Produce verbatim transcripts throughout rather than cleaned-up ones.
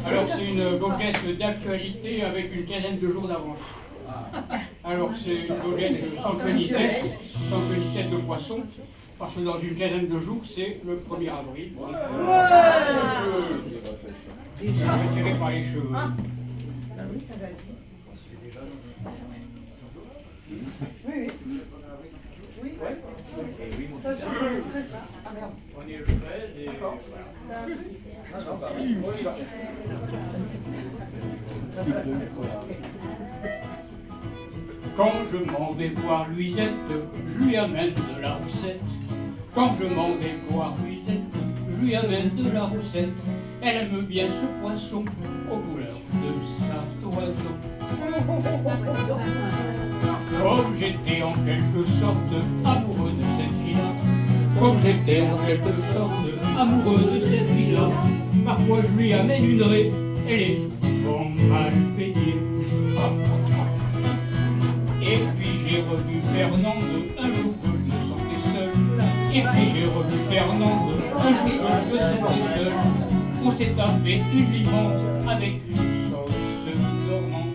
Alors c'est une goguette d'actualité avec une quinzaine de jours d'avance. Alors c'est une goguette sans queue ni tête, sans queue ni tête de poisson, parce que dans une quinzaine de jours c'est le premier avril. Tiré par les cheveux. Ah oui, ça va vite. Oui, oui. Oui, oui. Ça, je ne très pas. Ah merde. On est le treize et... D'accord. Quand je m'en vais voir Louisette, je lui amène de la roussette. Quand je m'en vais voir Louisette, je lui amène de la roussette. Elle aime bien ce poisson aux couleurs de sa toison. Comme j'étais en quelque sorte amoureux de cette fille-là, comme j'étais en quelque sorte amoureux de cette fille-là, parfois je lui amène une raie, elle est souvent mal payée. Et puis j'ai revu Fernande un jour que je me sentais seul. Et puis j'ai revu Fernande un jour que je me sentais seul. On s'est tapé une limande avec une sauce normande.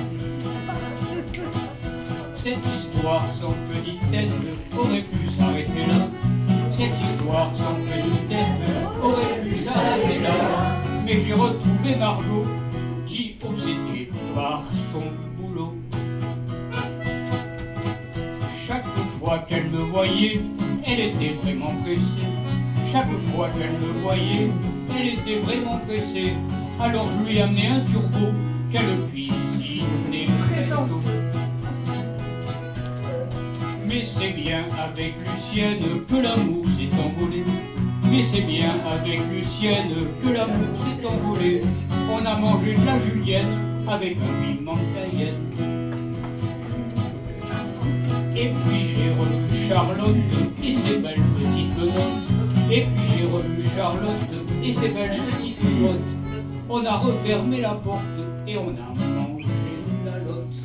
Cette histoire sans queue ni tête aurait pu s'arrêter là. Cette histoire sans queue ni tête aurait pu s'arrêter là. Mais j'ai retrouvé Margot qui, obsédée par son boulot, chaque fois qu'elle me voyait, elle était vraiment pressée. Chaque fois qu'elle me voyait, elle était vraiment pressée. Alors je lui ai amené un turbo qu'elle cuisinait présto. Mais c'est bien avec Lucienne que l'amour s'est envolé. Mais c'est bien avec Lucienne que l'amour s'est envolé. On a mangé de la julienne avec un piment cayenne. Et puis j'ai revu Charlotte et ses belles petites menottes. Et puis j'ai revu Charlotte et ses belles petites menottes. On a refermé la porte et on a mangé la lotte.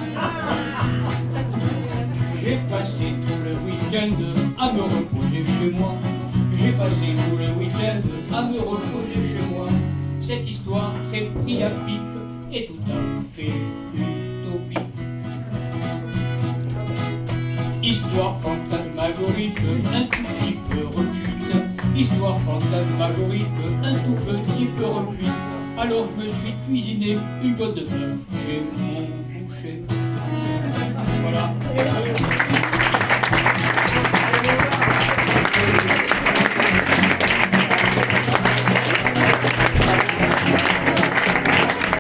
J'ai passé tout le week-end à me reposer chez moi. J'ai passé tout le week-end à me reposer chez moi. Cette histoire très pris à pipe est tout à fait utopique. Histoire fantasmagorique, un tout petit peu recuite. Histoire fantasmagorique, un tout petit peu recuite. Alors je me suis cuisiné une côte de bœuf chez mon boucher. Voilà.